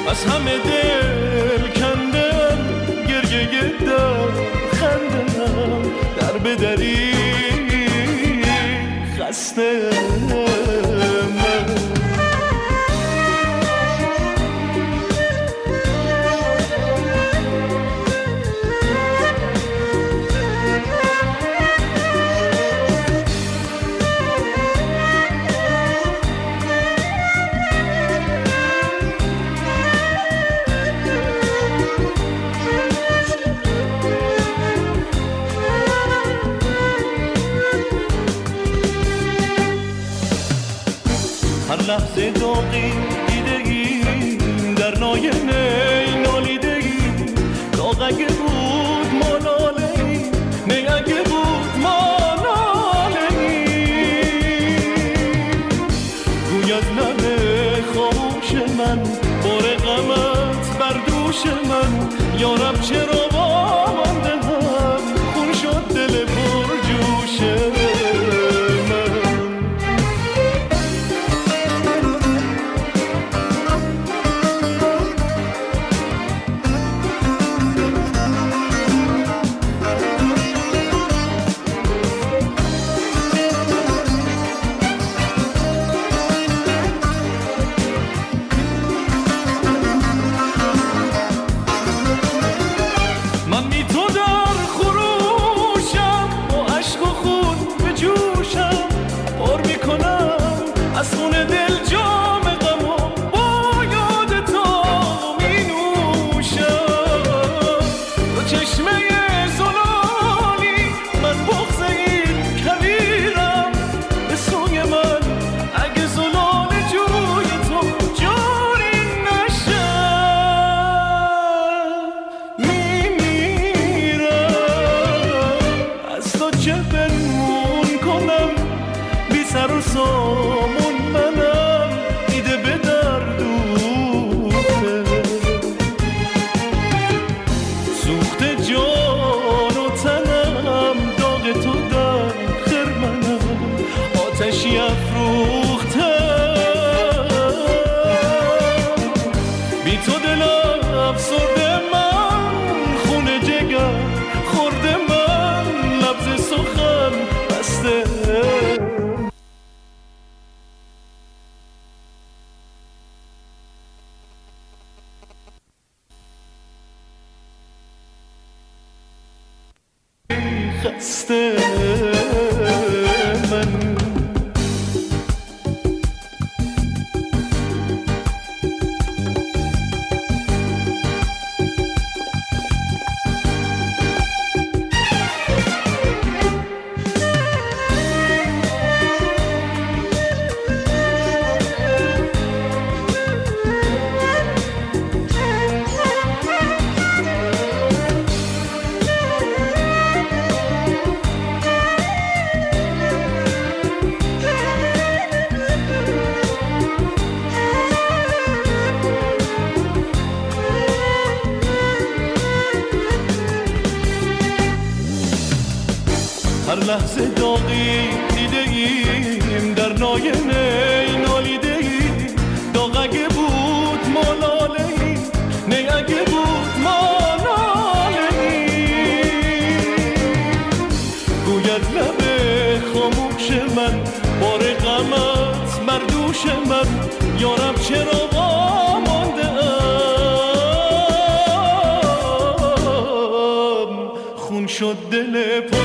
از همه دل کندم، گریه در خندم، در بدری خسته لحظه داغی دیدگیم در نای نی نالیدگیم، داغ اگه بود ما ناله‌ایم، نی اگه بود ما ناله‌ایم. گوید لب خاموش من بار غمت بر دوش من، یارب چرا وامانده هم خون شد دل پر جوشه. لحظه داغی دیدگیم در نای نی نالیدگیم، داغ اگه بود ما ناله‌ایم، نی اگه بود ما ناله‌ایم. گوید لب خاموش من بار غمت بر دوش من، یارب چرا وامانده ام خون شد دل